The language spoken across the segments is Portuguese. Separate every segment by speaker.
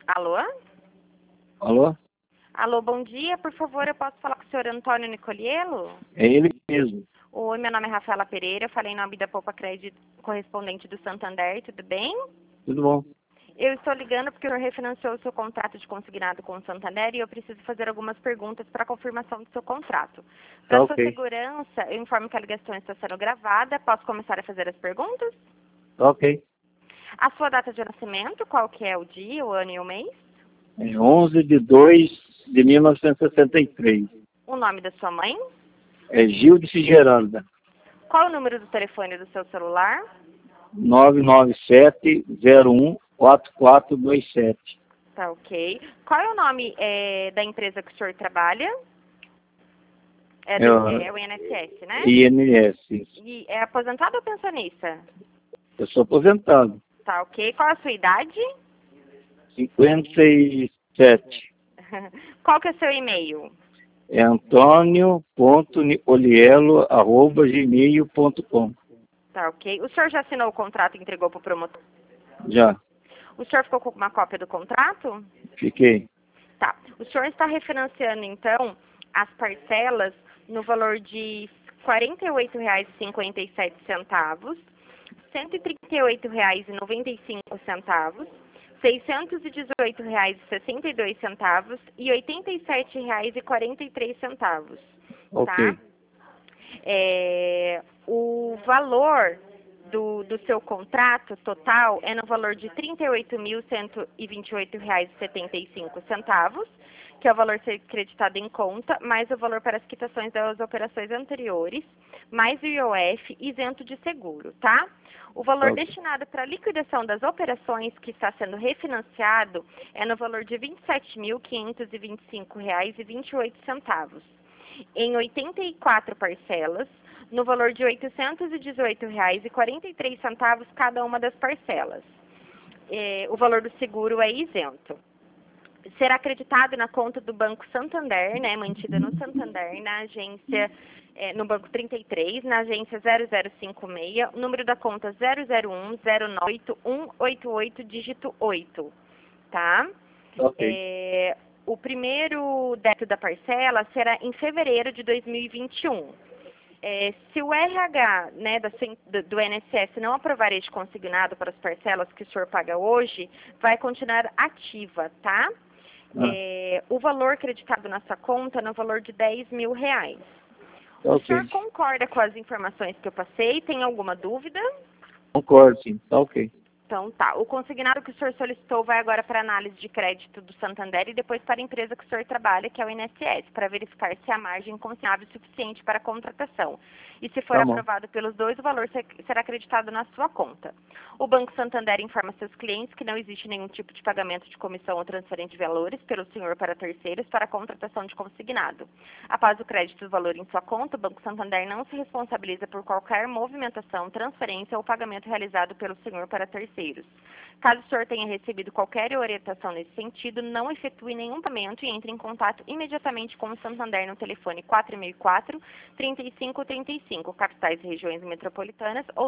Speaker 1: Alô?
Speaker 2: Alô?
Speaker 1: Alô, bom dia. Por favor, eu posso falar com o senhor Antônio Nicoliello?
Speaker 2: É ele mesmo.
Speaker 1: Oi, meu nome é Rafaela Pereira. Eu falei em nome da Poupa Crédito, correspondente do Santander. Tudo bem?
Speaker 2: Tudo bom?
Speaker 1: Eu estou ligando porque o senhor refinanciou o seu contrato de consignado com o Santander e eu preciso fazer algumas perguntas para confirmação do seu contrato.
Speaker 2: Tá
Speaker 1: Para sua
Speaker 2: ok.
Speaker 1: segurança, eu informo que a ligação está sendo gravada. Posso começar a fazer as perguntas?
Speaker 2: Tá ok.
Speaker 1: A sua data de nascimento, qual que é o dia, o ano e o mês?
Speaker 2: É 11/2/1963.
Speaker 1: O nome da sua mãe?
Speaker 2: É Gilde Geralda.
Speaker 1: Qual o número do telefone do seu celular?
Speaker 2: 997014427.
Speaker 1: Tá ok. Qual é o nome da empresa que o senhor trabalha? É o INSS, né?
Speaker 2: INS. Isso.
Speaker 1: E é aposentado ou pensionista?
Speaker 2: Eu sou aposentado.
Speaker 1: Tá ok. Qual a sua idade?
Speaker 2: 57.
Speaker 1: Qual que é o seu e-mail?
Speaker 2: É antonio.nicoliello@gmail.com.
Speaker 1: Tá ok. O senhor já assinou o contrato e entregou para o promotor?
Speaker 2: Já.
Speaker 1: O senhor ficou com uma cópia do contrato?
Speaker 2: Fiquei.
Speaker 1: Tá. O senhor está refinanciando, então, as parcelas no valor de R$ 48,57, R$ 138,95, R$ 618,62 e R$ 87,43,
Speaker 2: Ok.
Speaker 1: tá? O valor do seu contrato total é no valor de R$ 38.128,75, que é o valor ser creditado em conta, mais o valor para as quitações das operações anteriores, mais o IOF isento de seguro, tá? O valor
Speaker 2: Ok.
Speaker 1: destinado para a liquidação das operações que está sendo refinanciado é no valor de R$ 27.525,28, em 84 parcelas, no valor de R$ 818,43 cada uma das parcelas. O valor do seguro é isento. Será acreditado na conta do Banco Santander, né, mantida no Santander, na agência, no Banco 33, na agência 0056, o número da conta 001098188, dígito 8, tá?
Speaker 2: Ok.
Speaker 1: O primeiro débito da parcela será em fevereiro de 2021. Se o RH, né, do INSS não aprovar este consignado para as parcelas que o senhor paga hoje, vai continuar ativa, tá? O valor creditado na sua conta é no valor de R$ 10.000. O
Speaker 2: Ok.
Speaker 1: senhor concorda com as informações que eu passei? Tem alguma dúvida?
Speaker 2: Concordo, sim. Tá ok.
Speaker 1: Então tá. O consignado que o senhor solicitou vai agora para a análise de crédito do Santander e depois para a empresa que o senhor trabalha, que é o INSS, para verificar se a margem é considerável o suficiente para a contratação. E se for
Speaker 2: Tá bom.
Speaker 1: aprovado pelos dois, o valor será acreditado na sua conta. O Banco Santander informa seus clientes que não existe nenhum tipo de pagamento de comissão ou transferência de valores pelo senhor para terceiros para a contratação de consignado. Após o crédito do valor em sua conta, o Banco Santander não se responsabiliza por qualquer movimentação, transferência ou pagamento realizado pelo senhor para terceiros. Caso o senhor tenha recebido qualquer orientação nesse sentido, não efetue nenhum pagamento e entre em contato imediatamente com o Santander no telefone 4004-3535, capitais e regiões metropolitanas, ou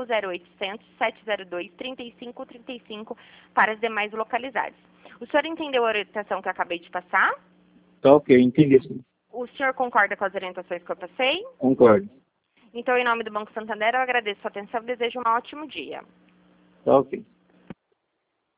Speaker 1: 0800-702-3535 para as demais localidades. O senhor entendeu a orientação que eu acabei de passar?
Speaker 2: Tá ok, entendi, sim.
Speaker 1: O senhor concorda com as orientações que eu passei?
Speaker 2: Concordo.
Speaker 1: Então, em nome do Banco Santander, eu agradeço a sua atenção e desejo um ótimo dia.
Speaker 2: Tá ok.